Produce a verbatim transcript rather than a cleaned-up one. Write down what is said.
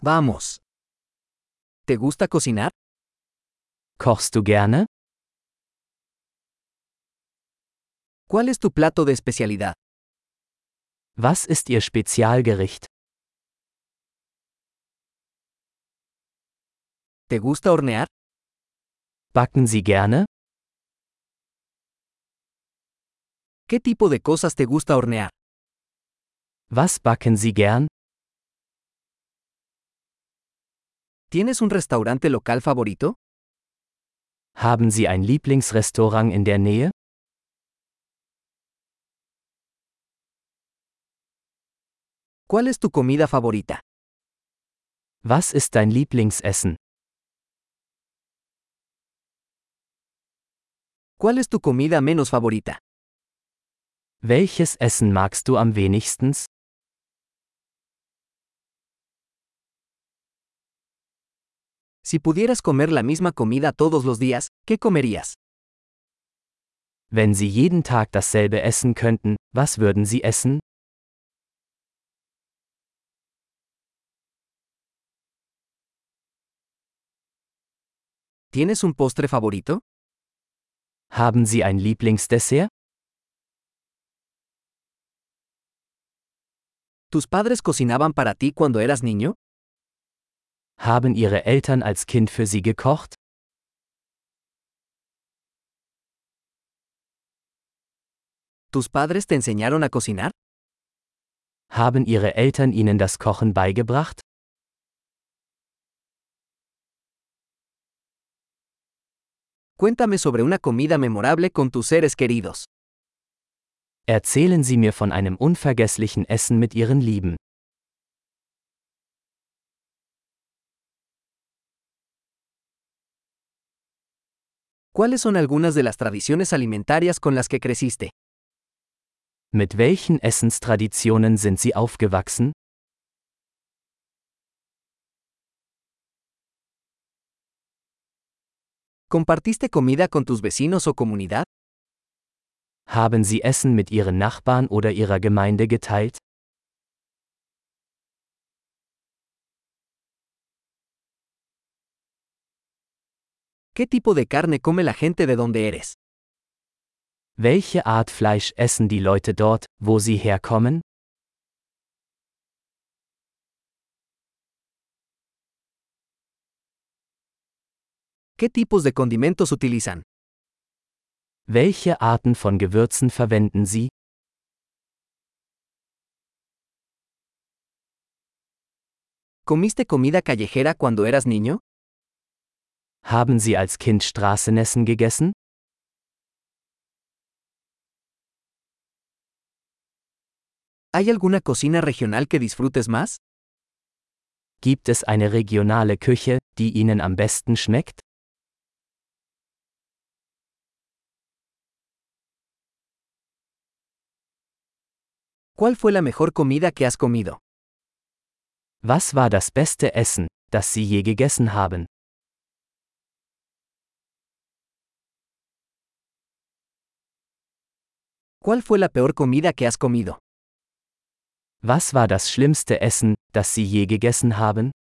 Vamos. ¿Te gusta cocinar? Kochst du gerne? ¿Cuál es tu plato de especialidad? Was ist Ihr Spezialgericht? ¿Te gusta hornear? Backen Sie gerne? ¿Qué tipo de cosas te gusta hornear? Was backen Sie gern? ¿Tienes un restaurante local favorito? Haben Sie ein Lieblingsrestaurant in der Nähe? ¿Cuál es tu comida favorita? Was ist dein Lieblingsessen? ¿Cuál es tu comida menos favorita? Welches Essen magst du am wenigsten? Si pudieras comer la misma comida todos los días, ¿qué comerías? Wenn Sie jeden Tag dasselbe essen könnten, was würden Sie essen? ¿Tienes un postre favorito? Haben Sie ein Lieblingsdessert? ¿Tus padres cocinaban para ti cuando eras niño? Haben Ihre Eltern als Kind für Sie gekocht? ¿Tus padres te enseñaron a cocinar? Haben Ihre Eltern Ihnen das Kochen beigebracht? Cuéntame sobre una comida memorable con tus seres queridos. Erzählen Sie mir von einem unvergesslichen Essen mit Ihren Lieben. ¿Cuáles son algunas de las tradiciones alimentarias con las que creciste? Mit welchen Essenstraditionen sind Sie aufgewachsen? ¿Compartiste comida con tus vecinos o comunidad? Haben Sie Essen mit Ihren Nachbarn oder Ihrer Gemeinde geteilt? ¿Qué tipo de carne come la gente de donde eres? Welche Art Fleisch essen die Leute dort, wo sie herkommen? ¿Qué tipos de condimentos utilizan? Welche Arten von Gewürzen verwenden Sie? ¿Comiste comida callejera cuando eras niño? Haben Sie als Kind Straßenessen gegessen? ¿Hay alguna cocina regional que disfrutes más? Gibt es eine regionale Küche, die Ihnen am besten schmeckt? ¿Cuál fue la mejor comida que has comido? Was war das beste Essen, das Sie je gegessen haben? ¿Cuál fue la peor comida que has comido? Was war das schlimmste Essen, das Sie je gegessen haben?